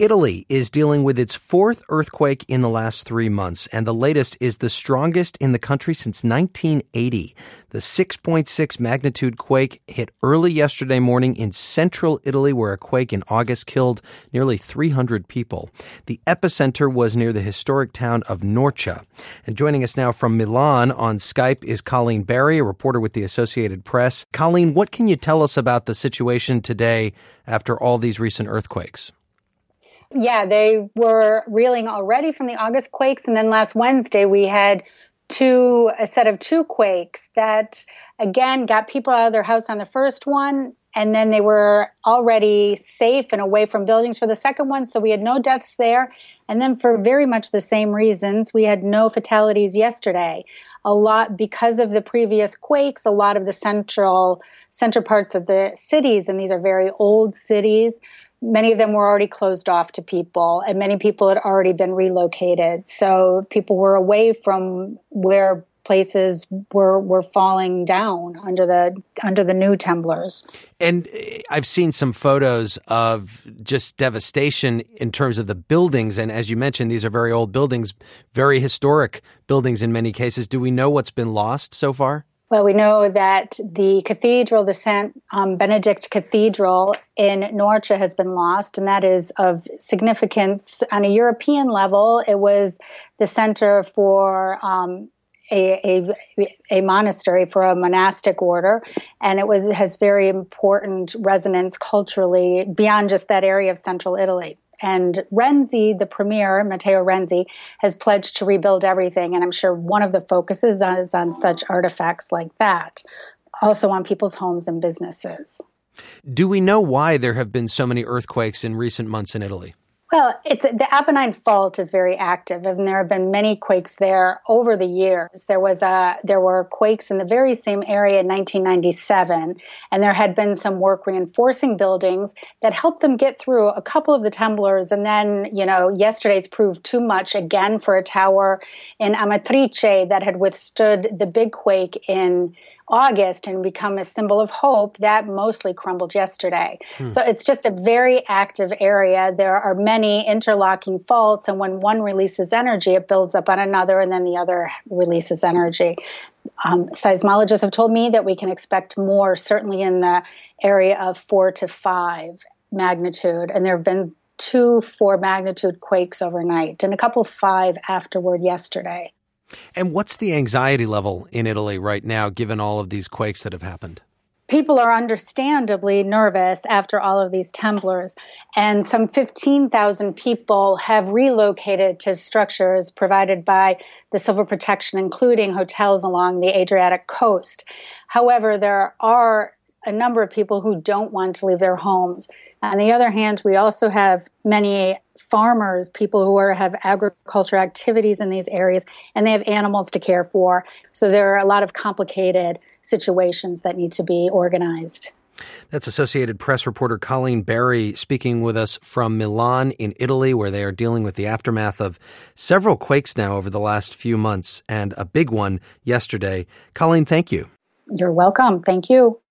Italy is dealing with its fourth earthquake in the last 3 months, and the latest is the strongest in the country since 1980. The 6.6 magnitude quake hit early yesterday morning in central Italy, where a quake in August killed nearly 300 people. The epicenter was near the historic town of Norcia. And joining us now from Milan on Skype is Colleen Barry, a reporter with the Associated Press. Colleen, what can you tell us about the situation today after all these recent earthquakes? Yeah, they were reeling already from the August quakes. And then last Wednesday, we had a set of two quakes that, again, got people out of their house on the first one. And then they were already safe and away from buildings for the second one. So we had no deaths there. And then for very much the same reasons, we had no fatalities yesterday. A lot because of the previous quakes, a lot of the center parts of the cities, and these are very old cities, many of them were already closed off to people, and many people had already been relocated. So people were away from where places were falling down under the new temblors. And I've seen some photos of just devastation in terms of the buildings. And as you mentioned, these are very old buildings, very historic buildings in many cases. Do we know what's been lost so far? Well, we know that the cathedral, the St. Benedict Cathedral in Norcia has been lost, and that is of significance on a European level. It was the center for a monastery, for a monastic order, and has very important resonance culturally beyond just that area of central Italy. And Renzi, the premier, Matteo Renzi, has pledged to rebuild everything. And I'm sure one of the focuses is on such artifacts like that, also on people's homes and businesses. Do we know why there have been so many earthquakes in recent months in Italy? Well, the Apennine Fault is very active, and there have been many quakes there over the years. There were quakes in the very same area in 1997, and there had been some work reinforcing buildings that helped them get through a couple of the temblors. And then, yesterday's proved too much again for a tower in Amatrice that had withstood the big quake in August and become a symbol of hope. That mostly crumbled yesterday. So it's just a very active area. There are many interlocking faults, and when one releases energy, it builds up on another, and then the other releases energy. Seismologists have told me that we can expect more, certainly in the area of 4 to 5 magnitude, and there have been 2 4 magnitude quakes overnight and a couple 5 afterward yesterday. And what's the anxiety level in Italy right now, given all of these quakes that have happened? People are understandably nervous after all of these temblors, and some 15,000 people have relocated to structures provided by the Civil Protection, including hotels along the Adriatic coast. However, there are a number of people who don't want to leave their homes. On the other hand, we also have many farmers, people who have agriculture activities in these areas, and they have animals to care for. So there are a lot of complicated situations that need to be organized. That's Associated Press reporter Colleen Barry speaking with us from Milan in Italy, where they are dealing with the aftermath of several quakes now over the last few months, and a big one yesterday. Colleen, thank you. You're welcome. Thank you.